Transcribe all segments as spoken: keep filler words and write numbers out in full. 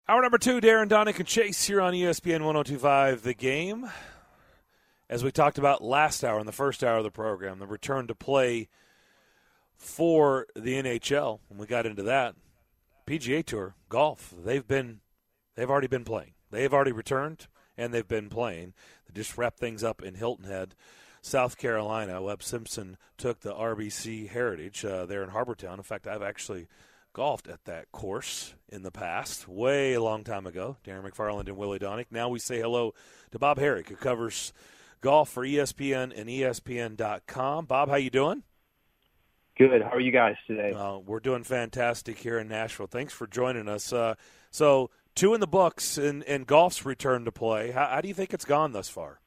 Hour number two, Darren, Donick, and Chase here on E S P N one oh two point five The Game. As we talked about last hour, in the first hour of the program, the return to play for the N H L, when we got into that, P G A Tour, golf, they've been, they've already been playing. They've already returned, and they've been playing. They just wrapped things up in Hilton Head, South Carolina. Webb Simpson took the R B C Heritage uh, there in Harbortown. In fact, I've actually golfed at that course in the past, way a long time ago. Darren McFarland and Willie Donick. Now we say hello to Bob Herrick, who covers golf for E S P N and E S P N dot com. Bob, how you doing? Good. How are you guys today? Uh, we're doing fantastic here in Nashville. Thanks for joining us. Uh, so, two in the books in, in golf's return to play. How, how do you think it's gone thus far?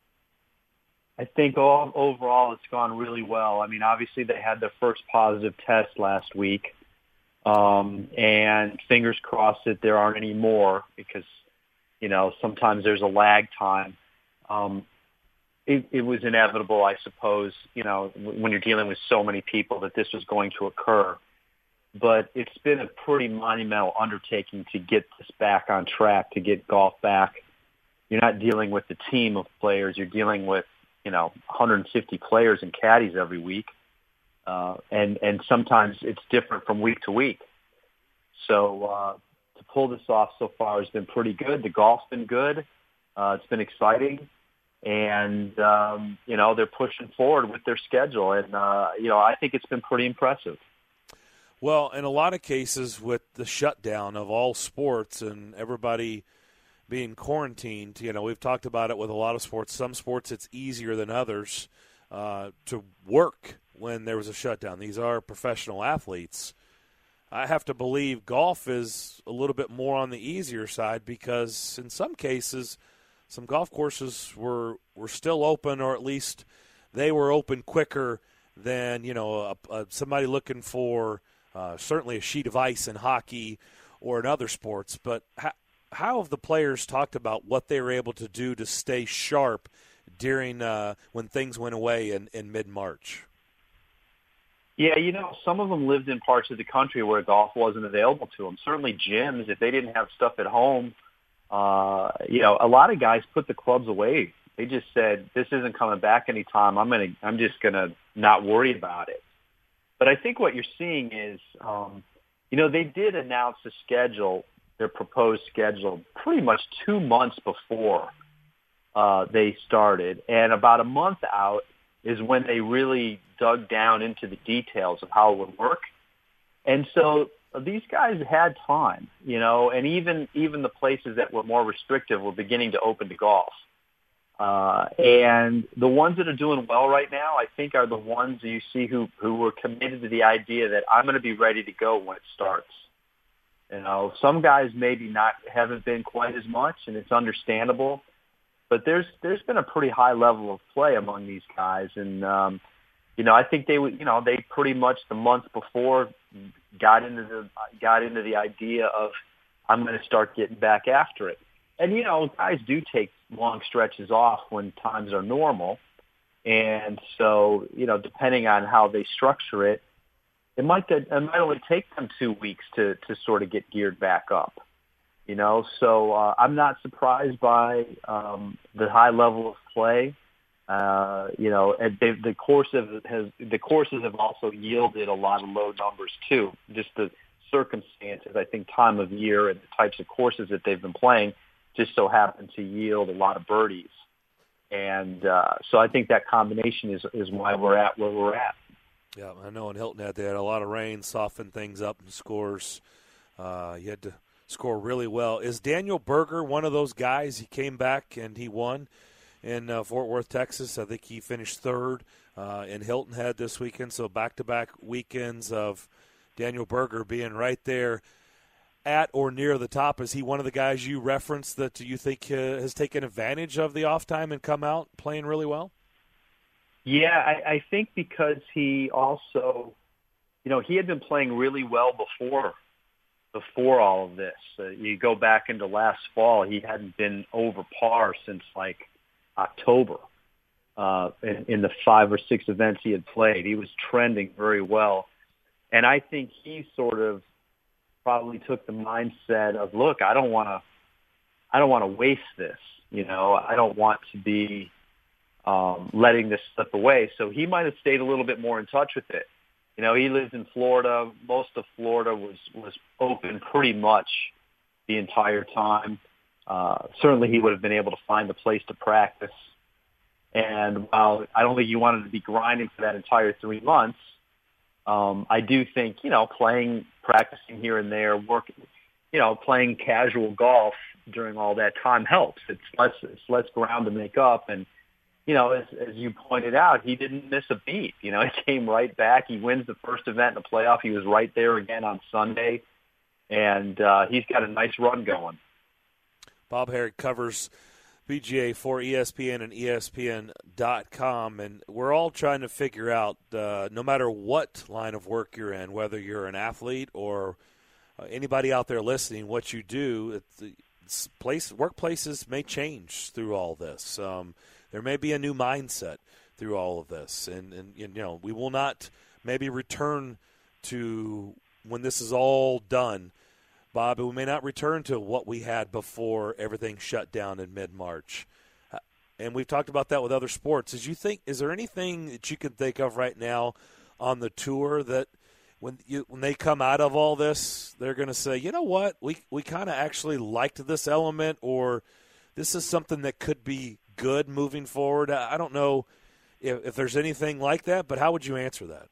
I think all, overall it's gone really well. I mean, obviously they had their first positive test last week. Um, and fingers crossed that there aren't any more because, you know, sometimes there's a lag time. Um, it, it was inevitable, I suppose, you know, when you're dealing with so many people that this was going to occur. But it's been a pretty monumental undertaking to get this back on track, to get golf back. You're not dealing with a team of players. You're dealing with, you know, one hundred fifty players and caddies every week. Uh, and, and sometimes it's different from week to week. So uh, to pull this off so far has been pretty good. The golf's been good. Uh, it's been exciting. And, um, you know, they're pushing forward with their schedule. And, uh, you know, I think it's been pretty impressive. Well, in a lot of cases with the shutdown of all sports and everybody being quarantined, you know, we've talked about it with a lot of sports. Some sports it's easier than others uh, to work when there was a shutdown. These are professional athletes. I have to believe golf is a little bit more on the easier side because in some cases some golf courses were were still open, or at least they were open quicker than, you know, a, a, somebody looking for uh, certainly a sheet of ice in hockey or in other sports. But how, how have the players talked about what they were able to do to stay sharp during uh, when things went away in, in mid-March? Yeah, you know, some of them lived in parts of the country where golf wasn't available to them. Certainly gyms, if they didn't have stuff at home, uh, you know, a lot of guys put the clubs away. They just said, this isn't coming back anytime. I'm going to, I'm just going to not worry about it. But I think what you're seeing is, um, you know, they did announce the schedule, their proposed schedule, pretty much two months before uh, they started. And about a month out is when they really dug down into the details of how it would work. And so these guys had time, you know, and even even the places that were more restrictive were beginning to open to golf. Uh, and the ones that are doing well right now, I think, are the ones that you see who, who were committed to the idea that I'm going to be ready to go when it starts. You know, some guys maybe not haven't been quite as much, and it's understandable. But there's there's been a pretty high level of play among these guys, and um, you know, I think they would, you know, they pretty much the month before got into the got into the idea of I'm going to start getting back after it. And you know, guys do take long stretches off when times are normal, and so you know, depending on how they structure it, it might get, it might only take them two weeks to to sort of get geared back up. You know, so uh, I'm not surprised by um, the high level of play. Uh, you know, and they, the course of has the courses have also yielded a lot of low numbers too. Just the circumstances, I think, time of year and the types of courses that they've been playing just so happen to yield a lot of birdies. And uh, so I think that combination is is why we're at where we're at. Yeah, I know in Hilton Head they had a lot of rain, softened things up and scores. Uh, you had to score really well. Is Daniel Berger one of those guys? He came back and he won in uh, Fort Worth, Texas. I think he finished third uh, in Hilton Head this weekend. So back-to-back weekends of Daniel Berger being right there at or near the top. Is he one of the guys you referenced that you think uh, has taken advantage of the off time and come out playing really well? Yeah, I, I think because he also, you know, he had been playing really well before before all of this. Uh, you go back into last fall, he hadn't been over par since like October uh, in, in the five or six events he had played. He was trending very well. And I think he sort of probably took the mindset of, look, I don't want to, I don't want to waste this. You know, I don't want to be um, letting this slip away. So he might have stayed a little bit more in touch with it. You know, he lives in Florida. Most of Florida was, was open pretty much the entire time. Uh, certainly he would have been able to find a place to practice. And while I don't think you wanted to be grinding for that entire three months, um, I do think, you know, playing, practicing here and there, working, you know, playing casual golf during all that time helps. It's less, it's less ground to make up. And, you know, as, as you pointed out, he didn't miss a beat. You know, he came right back. He wins the first event in the playoff. He was right there again on Sunday. And uh, he's got a nice run going. Bob Harig covers P G A for E S P N and E S P N dot com, and we're all trying to figure out, uh, no matter what line of work you're in, whether you're an athlete or uh, anybody out there listening, what you do, it's, it's place, workplaces may change through all this. Um, there may be a new mindset through all of this, and, and you know, we will not maybe return to when this is all done, Bob, we may not return to what we had before everything shut down in mid-March. Uh, and we've talked about that with other sports. Is you think, is there anything that you can think of right now on the tour that when you when they come out of all this, they're going to say, you know what, we we kind of actually liked this element, or this is something that could be good moving forward? I don't know if, if there's anything like that, but how would you answer that?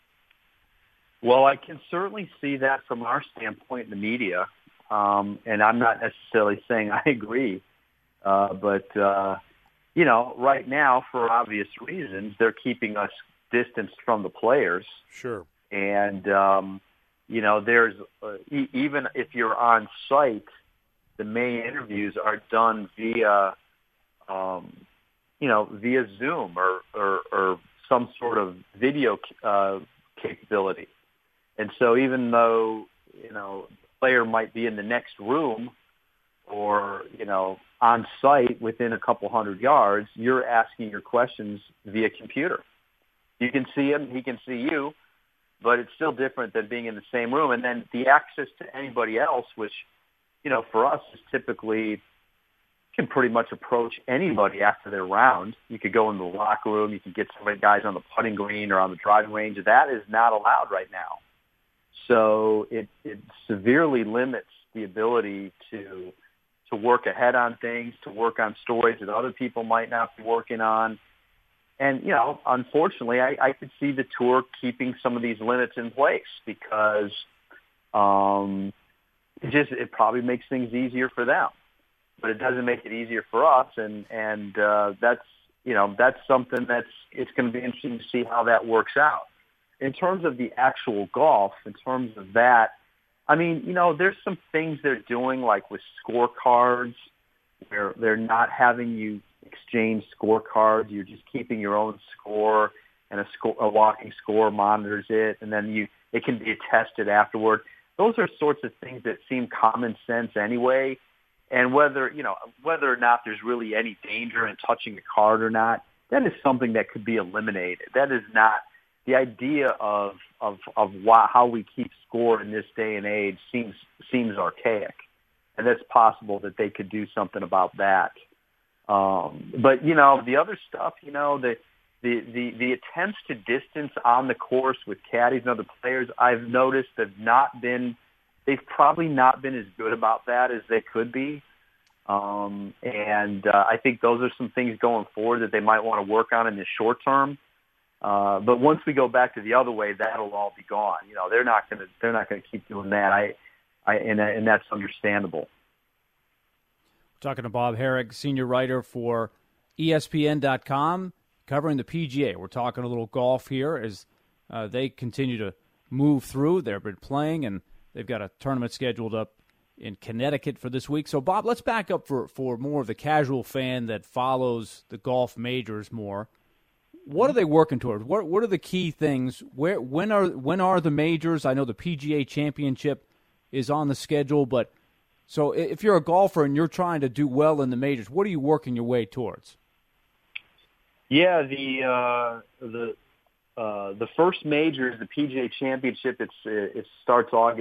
Well, I can certainly see that from our standpoint in the media, um, and I'm not necessarily saying I agree, uh, but, uh, you know, right now, for obvious reasons, they're keeping us distanced from the players. Sure. And, um, you know, there's uh, e- even if you're on site, the main interviews are done via, um, you know, via Zoom or, or, or some sort of video uh, capability. And so even though, you know, the player might be in the next room or, you know, on site within a couple hundred yards, you're asking your questions via computer. You can see him, he can see you, but it's still different than being in the same room. And then the access to anybody else, which, you know, for us is typically can pretty much approach anybody after their round. You could go in the locker room, you can get some guys on the putting green or on the driving range. That is not allowed right now. So it, it severely limits the ability to to work ahead on things, to work on stories that other people might not be working on. And, you know, unfortunately, I, I could see the tour keeping some of these limits in place because um, it just it probably makes things easier for them. But it doesn't make it easier for us, and and uh, that's you know that's something that's it's going to be interesting to see how that works out. In terms of the actual golf, in terms of that, I mean, you know, there's some things they're doing, like with scorecards, where they're not having you exchange scorecards. You're just keeping your own score, and a, score, a walking score monitors it, and then you it can be attested afterward. Those are sorts of things that seem common sense anyway. And whether, you know, whether or not there's really any danger in touching a card or not, that is something that could be eliminated. That is not the idea of of of why, how we keep score in this day and age seems seems archaic, and it's possible that they could do something about that. Um, but you know, the other stuff, you know, the the the the attempts to distance on the course with caddies and other players, I've noticed have not been. They've probably not been as good about that as they could be. Um, and uh, I think those are some things going forward that they might want to work on in the short term. Uh, but once we go back to the other way, that'll all be gone. You know, they're not going to they're not going to keep doing that. I, I and, and that's understandable. Talking to Bob Harig, senior writer for E S P N dot com, covering the P G A. We're talking a little golf here as uh, they continue to move through. They've been playing, and they've got a tournament scheduled up in Connecticut for this week. So, Bob, let's back up for, for more of the casual fan that follows the golf majors more. What are they working towards? What what are the key things? Where when are when are the majors? I know the P G A Championship is on the schedule, but so if you're a golfer and you're trying to do well in the majors, what are you working your way towards? Yeah, the uh, the uh, the first major is the P G A Championship. It's it starts August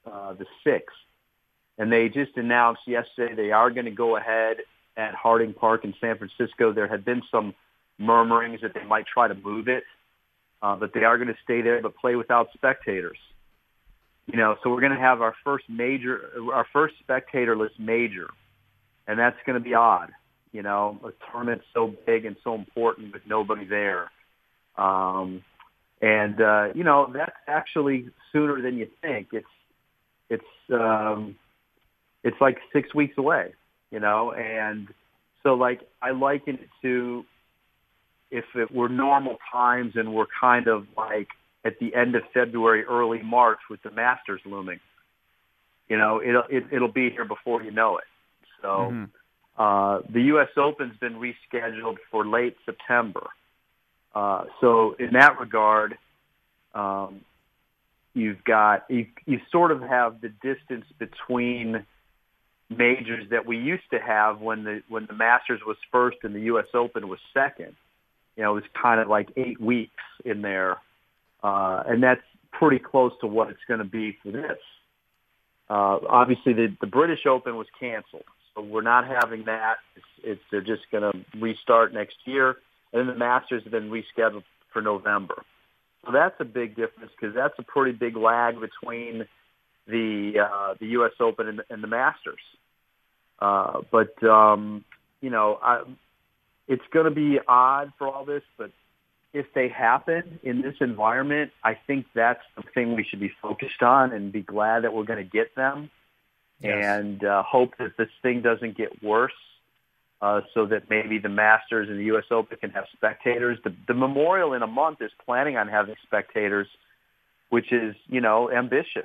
uh, the sixth. And they just announced yesterday they are going to go ahead at Harding Park in San Francisco. There had been some murmurings that they might try to move it, uh, but they are going to stay there but play without spectators. You know, so we're going to have our first major, our first spectatorless major, and that's going to be odd. You know, a tournament so big and so important with nobody there. Um, and, uh, you know, that's actually sooner than you think. It's, it's, um, it's like six weeks away, you know? And so like, I liken it to if it were normal times and we're kind of like at the end of February, early March with the Masters looming, you know, it'll, it, it'll be here before you know it. So, mm-hmm. Uh, the U S Open's been rescheduled for late September. Uh, so in that regard, um, you've got, you, you sort of have the distance between majors that we used to have when the, when the Masters was first and the U S Open was second. You know, it was kind of like eight weeks in there. Uh, and that's pretty close to what it's going to be for this. Uh, obviously the, the British Open was canceled. We're not having that. It's, it's they're just going to restart next year, and then the Masters have been rescheduled for November. So that's a big difference because that's a pretty big lag between the uh, the U S Open and, and the Masters. Uh, but um, you know, I, it's going to be odd for all this. But if they happen in this environment, I think that's the thing we should be focused on and be glad that we're going to get them. Yes. And uh, hope that this thing doesn't get worse uh, so that maybe the Masters and the U S Open can have spectators. The, the Memorial in a month is planning on having spectators, which is, you know, ambitious.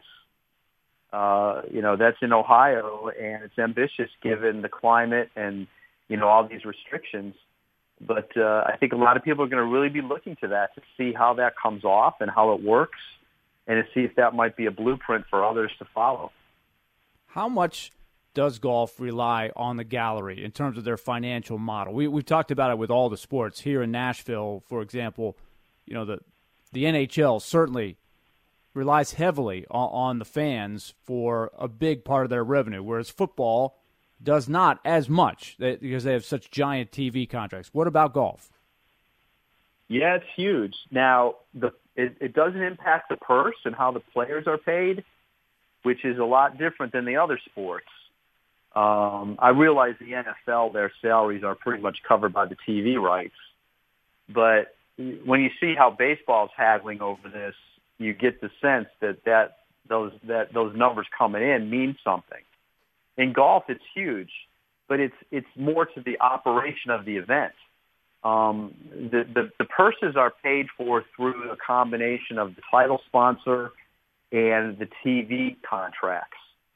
Uh, you know, that's in Ohio, and it's ambitious given the climate and, you know, all these restrictions. But uh, I think a lot of people are going to really be looking to that to see how that comes off and how it works and to see if that might be a blueprint for others to follow. How much does golf rely on the gallery in terms of their financial model? We, we've talked about it with all the sports. Here in Nashville, for example, you know, the the N H L certainly relies heavily on, on the fans for a big part of their revenue, whereas football does not as much because they have such giant T V contracts. What about golf? Yeah, it's huge. Now, the it, it doesn't impact the purse and how the players are paid, which is a lot different than the other sports. Um, I realize the N F L, their salaries are pretty much covered by the T V rights. But when you see how baseball's haggling over this, you get the sense that, that those that those numbers coming in mean something. In golf, it's huge, but it's it's more to the operation of the event. Um, the, the, the purses are paid for through a combination of the title sponsor and the T V contracts.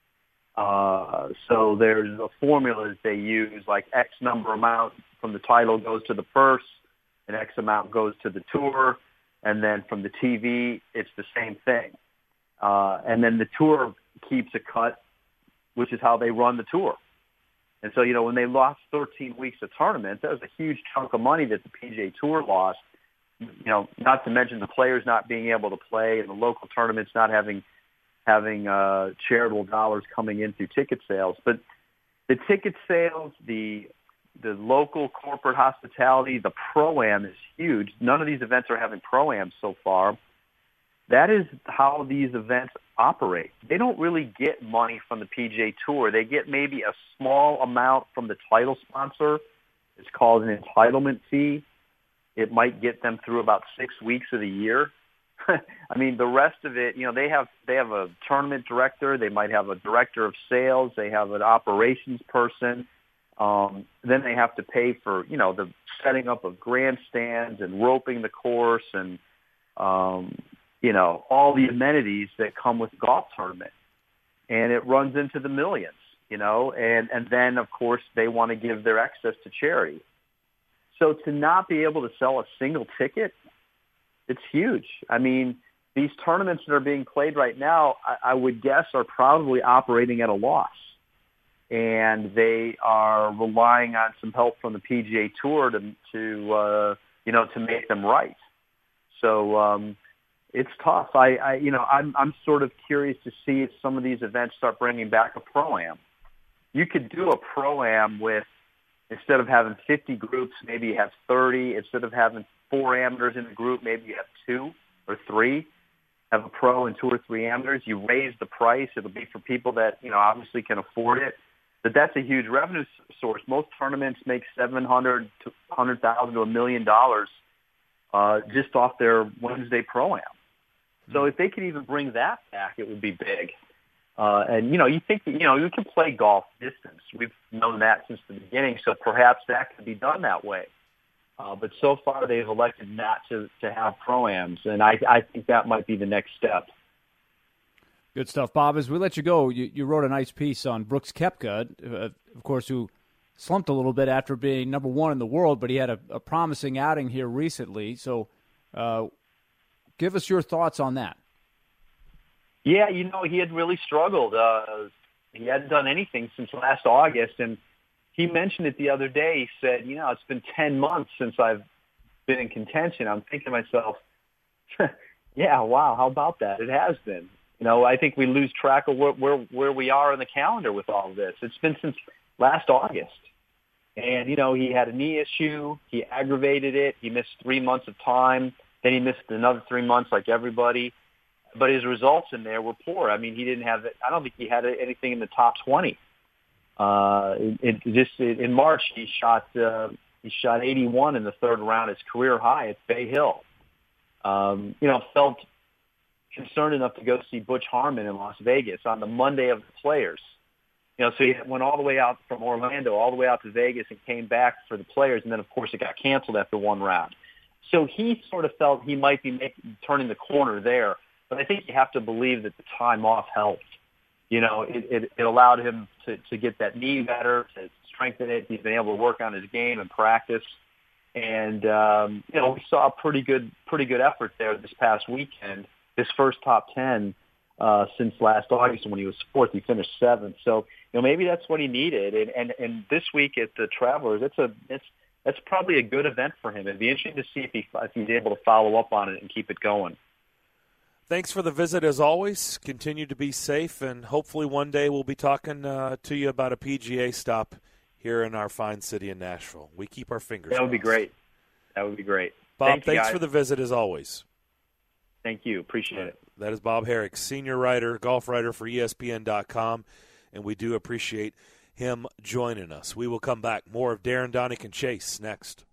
Uh, so there's a formula that they use, like X number amount from the title goes to the purse, and X amount goes to the tour, and then from the T V, it's the same thing. Uh, and then the tour keeps a cut, which is how they run the tour. And so, you know, when they lost thirteen weeks of tournament, that was a huge chunk of money that the P G A Tour lost. You know, not to mention the players not being able to play and the local tournaments not having having uh, charitable dollars coming in through ticket sales. But the ticket sales, the the local corporate hospitality, the Pro-Am is huge. None of these events are having Pro-Am so far. That is how these events operate. They don't really get money from the P G A Tour. They get maybe a small amount from the title sponsor. It's called an entitlement fee. It might get them through about six weeks of the year. I mean, the rest of it, you know, they have they have a tournament director. They might have a director of sales. They have an operations person. Um, then they have to pay for, you know, the setting up of grandstands and roping the course and, um, you know, all the amenities that come with a golf tournament. And it runs into the millions, you know, and, and then, of course, they want to give their excess to charity. So to not be able to sell a single ticket, it's huge. I mean, these tournaments that are being played right now, I, I would guess, are probably operating at a loss. And they are relying on some help from the P G A Tour to, to uh, you know, to make them right. So, um, it's tough. I, I you know, I'm I'm sort of curious to see if some of these events start bringing back a pro-am. You could do a pro-am with, instead of having fifty groups, maybe you have thirty. Instead of having four amateurs in a group, maybe you have two or three. Have a pro and two or three amateurs. You raise the price. It'll be for people that, you know, obviously can afford it. But that's a huge revenue source. Most tournaments make seven hundred to one hundred thousand to a million dollars uh, just off their Wednesday pro-am. So if they could even bring that back, it would be big. Uh, and, you know, you think, that, you know, you can play golf distance. We've known that since the beginning, so perhaps that could be done that way. Uh, but so far they've elected not to, to have pro-ams, and I, I think that might be the next step. Good stuff, Bob. As we let you go, you, you wrote a nice piece on Brooks Koepka, uh, of course, who slumped a little bit after being number one in the world, but he had a, a promising outing here recently. So uh, give us your thoughts on that. Yeah, you know, he had really struggled. Uh, he hadn't done anything since last August, and he mentioned it the other day. He said, you know, it's been ten months since I've been in contention. I'm thinking to myself, yeah, wow, how about that? It has been. You know, I think we lose track of where, where where we are in the calendar with all of this. It's been since last August. And, you know, he had a knee issue. He aggravated it. He missed three months of time. Then he missed another three months like everybody. But his results in there were poor. I mean, he didn't have – I don't think he had anything in the top twenty. Uh, it, it just in March, he shot uh, he shot eighty-one in the third round, his career high at Bay Hill. Um, you know, felt concerned enough to go see Butch Harmon in Las Vegas on the Monday of the Players. You know, so he went all the way out from Orlando, all the way out to Vegas, and came back for the Players, and then of course it got canceled after one round. So he sort of felt he might be making, turning the corner there, but I think you have to believe that the time off helped. You know, it, it, it allowed him to, to get that knee better, to strengthen it. He's been able to work on his game and practice. And, um, you know, we saw a pretty good, pretty good effort there this past weekend. His first top ten uh, since last August when he was fourth. He finished seventh. So, you know, maybe that's what he needed. And, and, and this week at the Travelers, it's a, it's, that's probably a good event for him. It'd be interesting to see if, he, if he's able to follow up on it and keep it going. Thanks for the visit, as always. Continue to be safe, and hopefully one day we'll be talking uh, to you about a P G A stop here in our fine city in Nashville. We keep our fingers crossed. That would be great. That would be great. Bob, Thank thanks you, for the visit, as always. Thank you. Appreciate it. That is Bob Herrick, senior writer, golf writer for E S P N dot com, and we do appreciate him joining us. We will come back. More of Darren, Donick, and Chase next.